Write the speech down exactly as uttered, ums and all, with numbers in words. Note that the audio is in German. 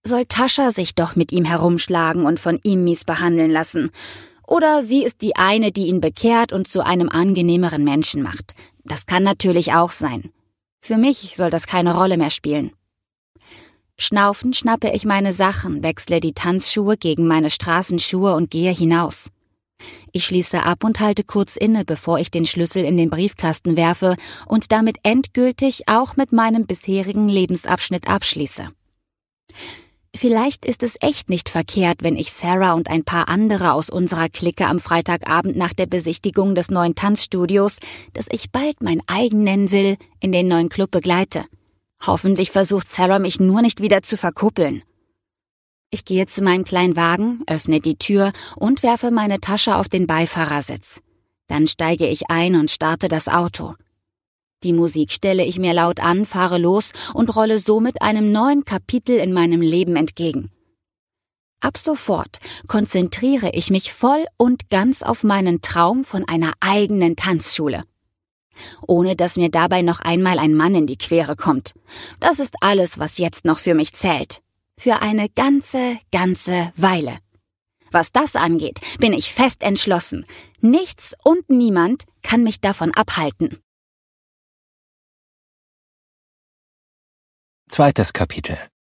soll Tascha sich doch mit ihm herumschlagen und von ihm mies behandeln lassen. Oder sie ist die eine, die ihn bekehrt und zu einem angenehmeren Menschen macht. Das kann natürlich auch sein. Für mich soll das keine Rolle mehr spielen. Schnaufend schnappe ich meine Sachen, wechsle die Tanzschuhe gegen meine Straßenschuhe und gehe hinaus. Ich schließe ab und halte kurz inne, bevor ich den Schlüssel in den Briefkasten werfe und damit endgültig auch mit meinem bisherigen Lebensabschnitt abschließe. Vielleicht ist es echt nicht verkehrt, wenn ich Sarah und ein paar andere aus unserer Clique am Freitagabend nach der Besichtigung des neuen Tanzstudios, das ich bald mein eigen nennen will, in den neuen Club begleite. Hoffentlich versucht Sarah mich nur nicht wieder zu verkuppeln. Ich gehe zu meinem kleinen Wagen, öffne die Tür und werfe meine Tasche auf den Beifahrersitz. Dann steige ich ein und starte das Auto. Die Musik stelle ich mir laut an, fahre los und rolle somit einem neuen Kapitel in meinem Leben entgegen. Ab sofort konzentriere ich mich voll und ganz auf meinen Traum von einer eigenen Tanzschule. Ohne dass mir dabei noch einmal ein Mann in die Quere kommt. Das ist alles, was jetzt noch für mich zählt. Für eine ganze, ganze Weile. Was das angeht, bin ich fest entschlossen. Nichts und niemand kann mich davon abhalten. Zweites Kapitel.